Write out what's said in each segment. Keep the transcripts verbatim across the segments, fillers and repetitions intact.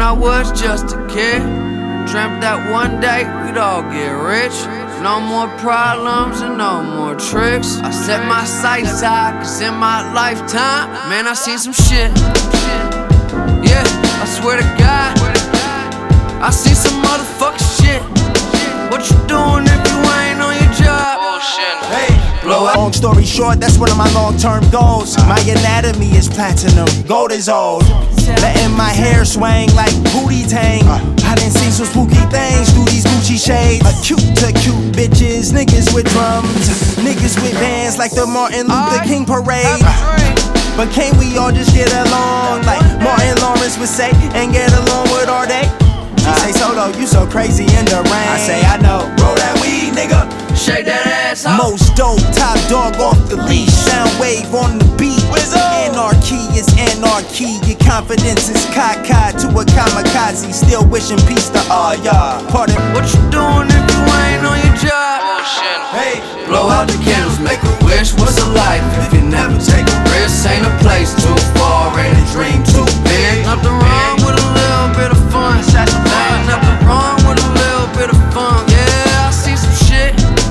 I was just a kid, dreamt that one day we'd all get rich. No more problems and no more tricks. I set my sights high, cause in my lifetime, man, I seen some shit. Yeah, I swear to God, I seen some motherfucking shit. What you doing if you ain't on your job? Bullshit. Hey, blow up. Long story short, that's one of my long-term goals. My anatomy is platinum, gold is old. Letting my hair swing like booty tang. I done seen some spooky things through these Gucci shades. A cute to cute bitches, niggas with drums, niggas with bands like the Martin Luther King parade. But can't we all just get along like Martin Lawrence would say, and get along with all day? She say, Solo, you so crazy in the rain. I say, I know. Roll that weed, nigga. Shake that ass off. Most dope, top dog off the leash. Sound wave on the beat. Anarchy is anarchy. Your confidence is cockeyed to a kamikaze. Still wishing peace to all y'all. Pardon. What you doing if you ain't on your job? Bullshit. Hey, blow out the candles, make a wish. What's a life if you never take a risk? Ain't a place too far, ain't a dream too big. Nothing wrong with a little bit of fun. Ain't nothing wrong with a little bit of fun. Yeah, I see some shit.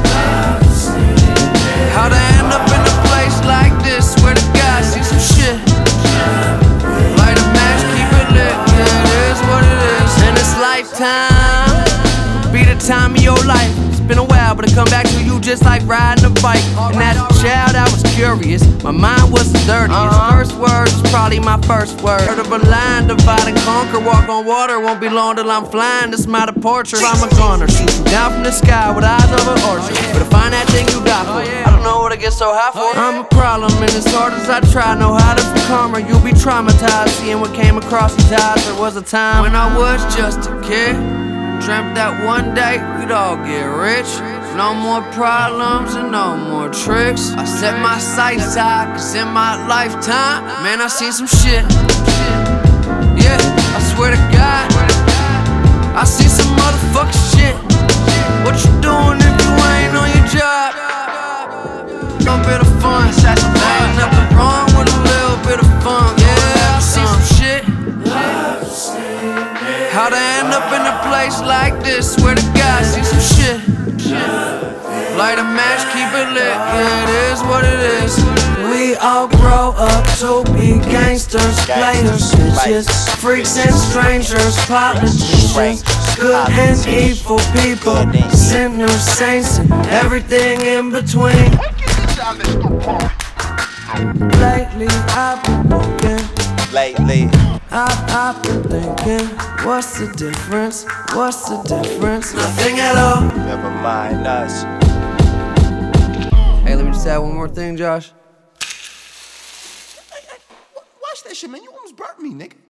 How to end up in a place like this? Swear to God, see some shit. Light a match, keep it lit. Yeah, it is what it is. In this lifetime, be the time of your life. It's been a while, but I come back to you just like riding a bike. And as a child, I was curious. My mind was the dirtiest. First words was probably my first word. Heard of a line, divide and conquer. Walk on water, won't be long till I'm flying. This my portrait. I'm a gunner, shoot you down from the sky with eyes of an orchard. But to find that thing you got for, I don't know what I get so high for. I'm a problem, and as hard as I try, know how to become her. You'll be traumatized seeing what came across these eyes. There was a time when I was just a kid, dreamt that one day we'd all get rich. No more problems and no more tricks. I set my sights high, cause in my lifetime, man, I seen some shit. Yeah, I swear to God, I seen some motherfucking shit. What you doing if you ain't on your job? A bit of fun, ain't nothing wrong with a little bit of fun. Yeah, I see some shit. How to end up in a place like this? Swear to God, see some shit. Light a match, keep it lit. Yeah, it is what it is. We all grow up to be gangsters, players, bitches, freaks and strangers, politicians, good and evil people, sinners, saints, and everything in between. Lately I've been looking. Lately I've, I've been thinking, what's the difference? What's the difference? Nothing at all. Never mind us. Hey, let me just add one more thing, Josh. Watch that shit, man. You almost burnt me, nigga.